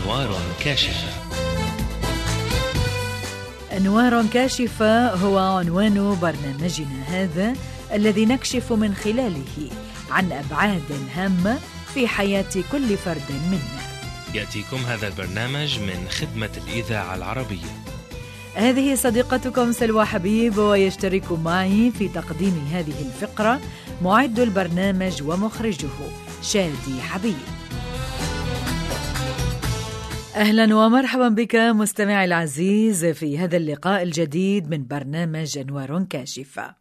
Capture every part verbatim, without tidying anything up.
أنوار كاشفة. أنوار كاشفة هو عنوان برنامجنا هذا، الذي نكشف من خلاله عن أبعاد هامة في حياة كل فرد منا. يأتيكم هذا البرنامج من خدمة الإذاعة العربية. هذه صديقتكم سلوى حبيب، ويشترك معي في تقديم هذه الفقرة معد البرنامج ومخرجه شادي حبيب. أهلا ومرحبا بك مستمعي العزيز في هذا اللقاء الجديد من برنامج أنوار كاشفة.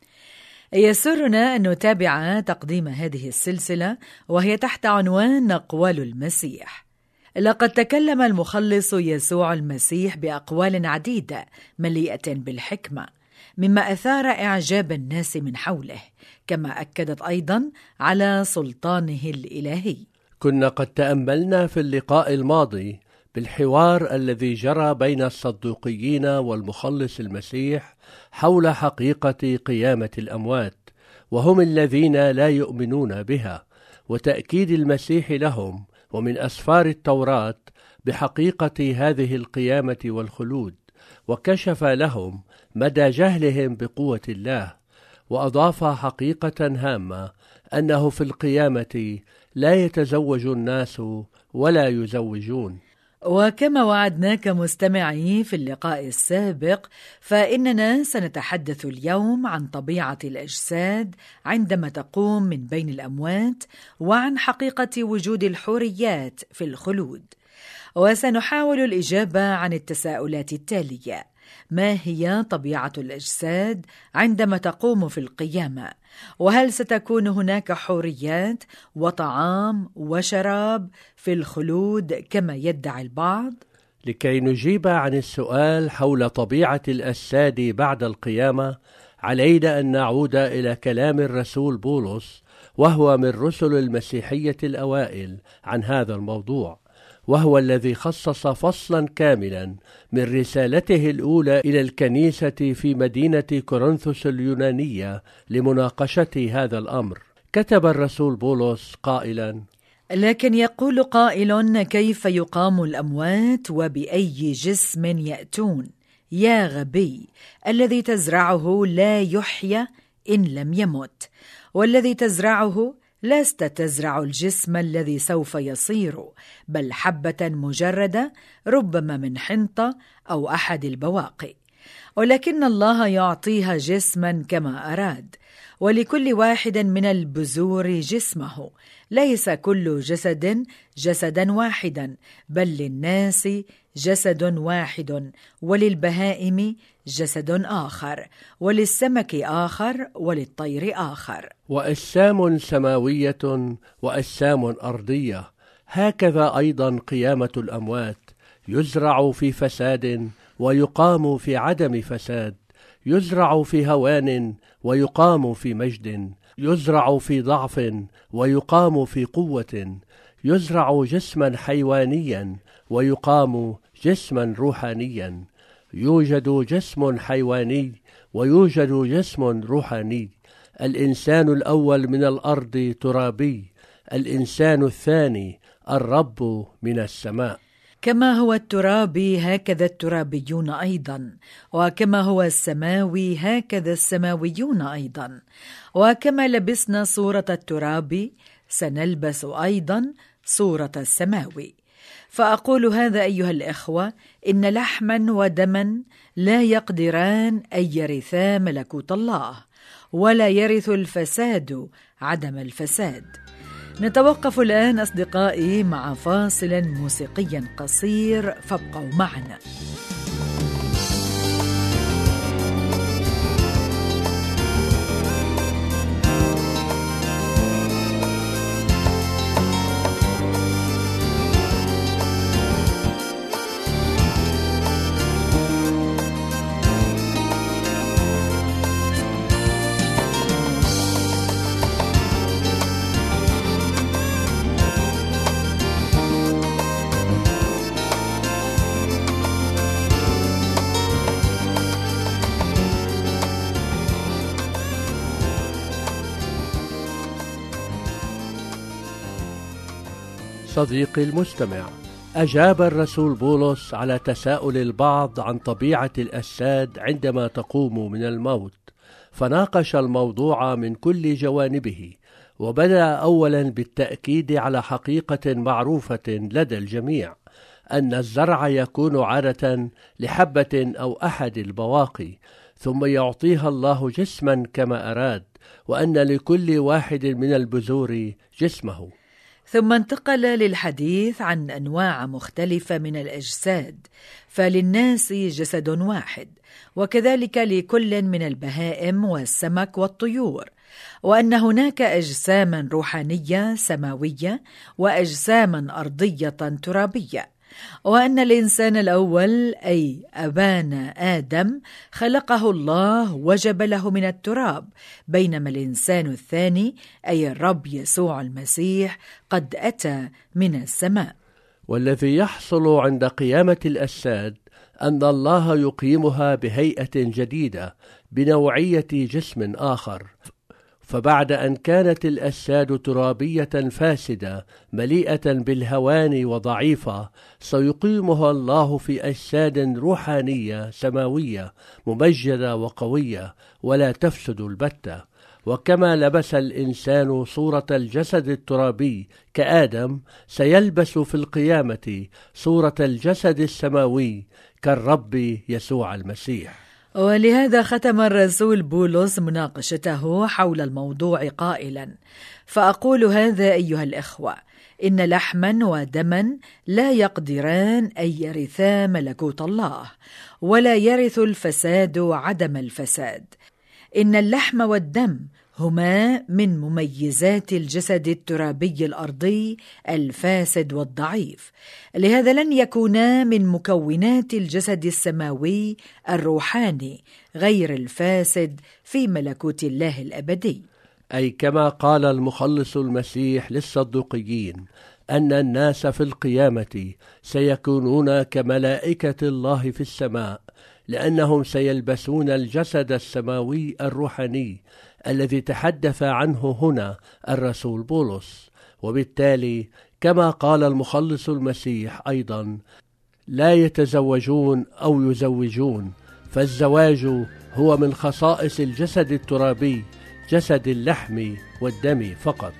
يسرنا أن نتابع تقديم هذه السلسلة وهي تحت عنوان أقوال المسيح. لقد تكلم المخلص يسوع المسيح بأقوال عديدة مليئة بالحكمة، مما أثار إعجاب الناس من حوله، كما أكدت أيضا على سلطانه الإلهي. كنا قد تأملنا في اللقاء الماضي بالحوار الذي جرى بين الصدوقيين والمخلص المسيح حول حقيقة قيامة الأموات، وهم الذين لا يؤمنون بها، وتأكيد المسيح لهم ومن أسفار التوراة بحقيقة هذه القيامة والخلود، وكشف لهم مدى جهلهم بقوة الله، وأضاف حقيقة هامة أنه في القيامة لا يتزوج الناس ولا يزوجون. وكما وعدناك مستمعي في اللقاء السابق، فإننا سنتحدث اليوم عن طبيعة الأجساد عندما تقوم من بين الأموات، وعن حقيقة وجود الحوريات في الخلود. وسنحاول الإجابة عن التساؤلات التالية: ما هي طبيعة الأجساد عندما تقوم في القيامة؟ وهل ستكون هناك حوريات وطعام وشراب في الخلود كما يدعي البعض؟ لكي نجيب عن السؤال حول طبيعة الأجساد بعد القيامة، علينا أن نعود إلى كلام الرسول بولس، وهو من رسل المسيحية الأوائل، عن هذا الموضوع، وهو الذي خصص فصلا كاملا من رسالته الأولى إلى الكنيسة في مدينة كورنثوس اليونانية لمناقشة هذا الأمر. كتب الرسول بولس قائلا: لكن يقول قائل: كيف يقام الأموات وبأي جسم يأتون؟ يا غبي، الذي تزرعه لا يحيى إن لم يمت، والذي تزرعه لست تزرع الجسم الذي سوف يصير، بل حبة مجردة ربما من حنطة أو أحد البواقي، ولكن الله يعطيها جسما كما أراد، ولكل واحد من البذور جسمه، ليس كل جسد جسدا واحدا، بل للناس جسد واحد، وللبهائم جسد آخر، وللسمك آخر، وللطير آخر. وأجسام سماوية وأجسام أرضية. هكذا أيضا قيامة الأموات، يزرع في فساد ويقام في عدم فساد، يزرع في هوان ويقام في مجد، يزرع في ضعف ويقام في قوة، يزرع جسما حيوانيا ويقام جسما روحانيا. يوجد جسم حيواني ويوجد جسم روحاني. الإنسان الأول من الأرض ترابي، الإنسان الثاني الرب من السماء. كما هو الترابي هكذا الترابيون أيضا، وكما هو السماوي هكذا السماويون أيضا، وكما لبسنا صورة الترابي سنلبس أيضا صورة السماوي. فأقول هذا أيها الإخوة: إن لحما ودما لا يقدران أن يرثا ملكوت الله، ولا يرث الفساد عدم الفساد. نتوقف الآن أصدقائي مع فاصل موسيقي قصير، فابقوا معنا. صديقي المستمع، أجاب الرسول بولس على تساؤل البعض عن طبيعة الأجساد عندما تقوم من الموت، فناقش الموضوع من كل جوانبه، وبدأ أولا بالتأكيد على حقيقة معروفة لدى الجميع، أن الزرع يكون عادة لحبة أو أحد البواقي، ثم يعطيها الله جسما كما أراد، وأن لكل واحد من البذور جسمه. ثم انتقل للحديث عن أنواع مختلفة من الأجساد، فللناس جسد واحد، وكذلك لكل من البهائم والسمك والطيور، وأن هناك أجساما روحانية سماوية وأجساما أرضية ترابية، وأن الإنسان الأول أي أبانا آدم خلقه الله وجبله من التراب، بينما الإنسان الثاني أي الرب يسوع المسيح قد أتى من السماء. والذي يحصل عند قيامة الأجساد أن الله يقيمها بهيئة جديدة بنوعية جسم آخر، فبعد أن كانت الأجساد ترابية فاسدة مليئة بالهوان وضعيفة، سيقيمها الله في أجساد روحانية سماوية ممجدة وقوية ولا تفسد البتة. وكما لبس الإنسان صورة الجسد الترابي كآدم، سيلبس في القيامة صورة الجسد السماوي كالرب يسوع المسيح. ولهذا ختم الرسول بولس مناقشته حول الموضوع قائلا: فأقول هذا أيها الإخوة، إن لحما ودما لا يقدران أن يرثا ملكوت الله، ولا يرث الفساد عدم الفساد. إن اللحم والدم هما من مميزات الجسد الترابي الأرضي الفاسد والضعيف، لهذا لن يكونا من مكونات الجسد السماوي الروحاني غير الفاسد في ملكوت الله الأبدي. أي كما قال المخلص المسيح للصدوقيين أن الناس في القيامة سيكونون كملائكة الله في السماء، لأنهم سيلبسون الجسد السماوي الروحاني الذي تحدث عنه هنا الرسول بولس. وبالتالي كما قال المخلص المسيح أيضا: لا يتزوجون أو يزوجون، فالزواج هو من خصائص الجسد الترابي، جسد اللحم والدم فقط.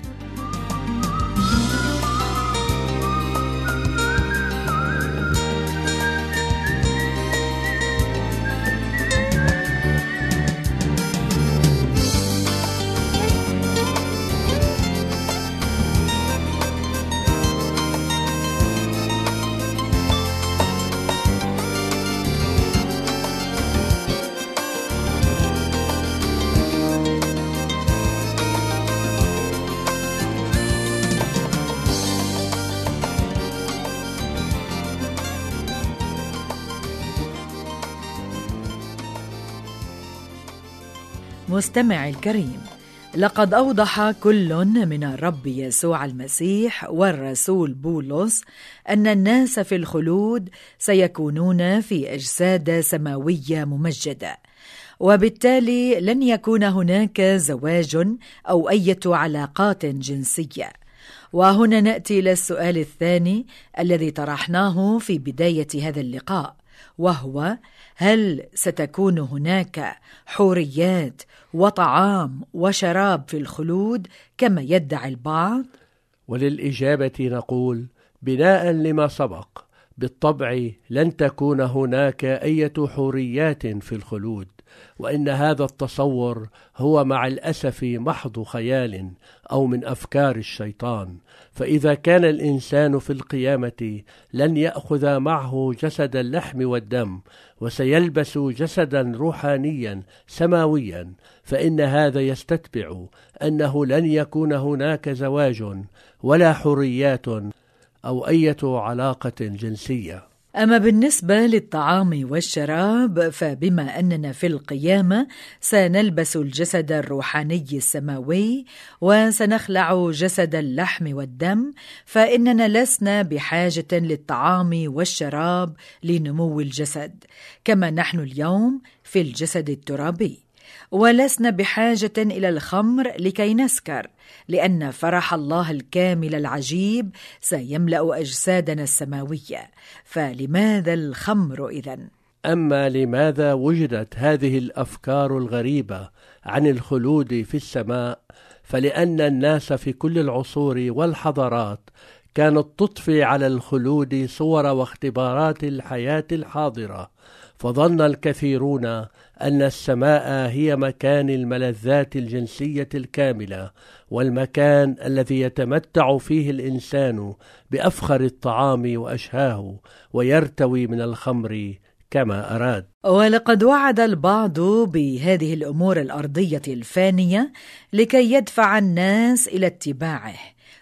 مستمع الكريم، لقد أوضح كل من الرب يسوع المسيح والرسول بولس أن الناس في الخلود سيكونون في أجساد سماوية ممجدة، وبالتالي لن يكون هناك زواج أو أي علاقات جنسية. وهنا نأتي إلى السؤال الثاني الذي طرحناه في بداية هذا اللقاء، وهو: هل ستكون هناك حوريات وطعام وشراب في الخلود كما يدعي البعض؟ وللإجابة نقول بناء لما سبق: بالطبع لن تكون هناك أي حوريات في الخلود، وإن هذا التصور هو مع الأسف محض خيال أو من أفكار الشيطان. فإذا كان الإنسان في القيامة لن يأخذ معه جسد اللحم والدم، وسيلبس جسدا روحانيا سماويا، فإن هذا يستتبع أنه لن يكون هناك زواج ولا حريات أو أي علاقة جنسية. أما بالنسبة للطعام والشراب، فبما أننا في القيامة سنلبس الجسد الروحاني السماوي وسنخلع جسد اللحم والدم، فإننا لسنا بحاجة للطعام والشراب لنمو الجسد كما نحن اليوم في الجسد الترابي. ولسنا بحاجة إلى الخمر لكي نسكر، لأن فرح الله الكامل العجيب سيملأ أجسادنا السماوية، فلماذا الخمر إذن؟ أما لماذا وجدت هذه الأفكار الغريبة عن الخلود في السماء؟ فلأن الناس في كل العصور والحضارات كانت تضفي على الخلود صور واختبارات الحياة الحاضرة، فظن الكثيرون أن السماء هي مكان الملذات الجنسية الكاملة، والمكان الذي يتمتع فيه الإنسان بأفخر الطعام وأشهاه ويرتوي من الخمر كما أراد. ولقد وعد البعض بهذه الأمور الأرضية الفانية لكي يدفع الناس إلى اتباعه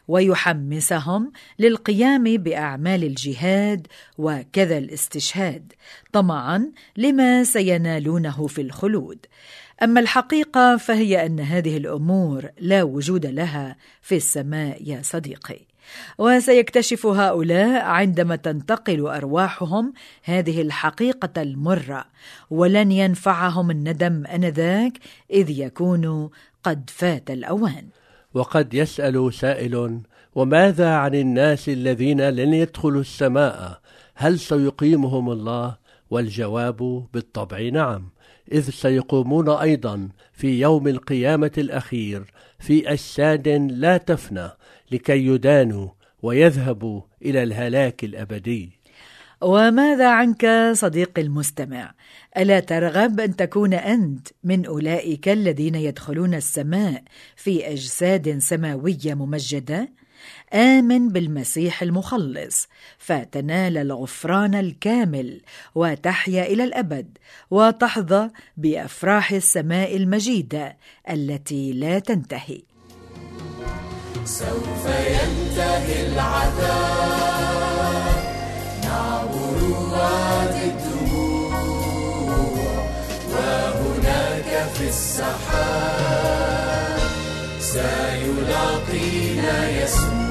ويحمسهم للقيام بأعمال الجهاد وكذا الاستشهاد طمعا لما سينالونه في الخلود. أما الحقيقة فهي أن هذه الأمور لا وجود لها في السماء يا صديقي، وسيكتشف هؤلاء عندما تنتقل أرواحهم هذه الحقيقة المرة، ولن ينفعهم الندم آنذاك إذ يكون قد فات الأوان. وقد يسأل سائل: وماذا عن الناس الذين لن يدخلوا السماء؟ هل سيقيمهم الله؟ والجواب بالطبع نعم، إذ سيقومون أيضا في يوم القيامة الأخير في أجساد لا تفنى لكي يدانوا ويذهبوا إلى الهلاك الأبدي. وماذا عنك صديقي المستمع؟ ألا ترغب أن تكون أنت من أولئك الذين يدخلون السماء في أجساد سماوية ممجدة؟ آمن بالمسيح المخلص فتنال الغفران الكامل وتحيا إلى الأبد وتحظى بأفراح السماء المجيدة التي لا تنتهي. سوف ينتهي العذاب، نعبر وادي الدموع، وهناك في السحاب سيلاقينا يسوع.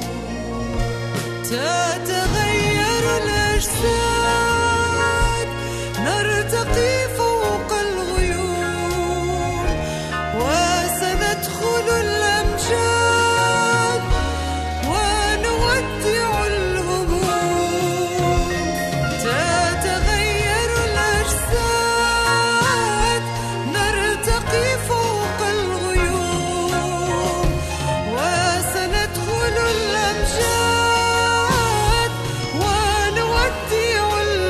تتغير الأجساد، نرتقي فوق الغيوم، وسندخل الأمجاد ونودع الهموم. تتغير الأجساد، نرتقي فوق الغيوم، وسندخل الأمجاد ونودع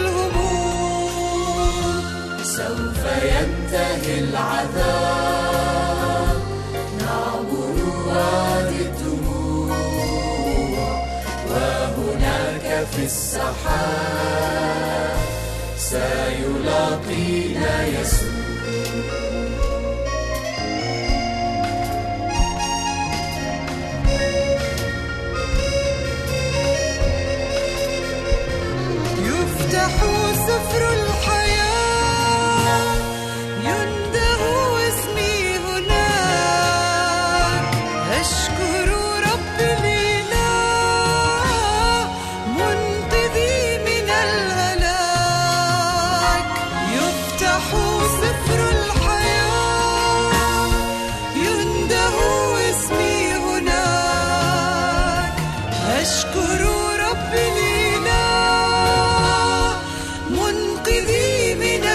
الهموم. سوف ينتهي العذاب، نعبر وادي الدموع، وهناك في السحاب سيلاقينا يسوع. يفتح سفر الحياة، ينده اسمي هناك. أشكر رب الإله منقذي من الهلاك. يفتح سفر الحياة، ينده اسمي هناك. أشكر رب الإله منقذي من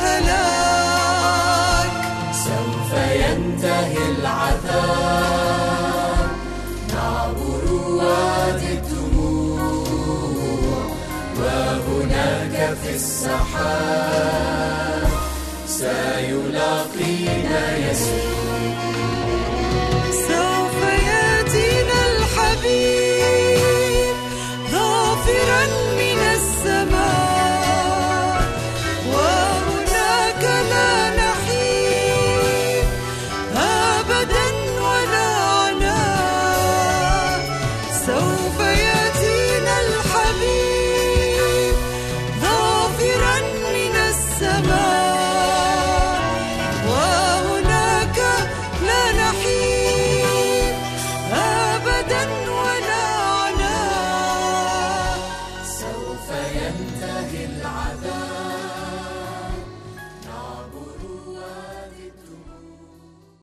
الهلاك. سوف ينتهي العذاب، نعبر وادي الدموع، وهناك في السحاب سيلاقينا يسوع.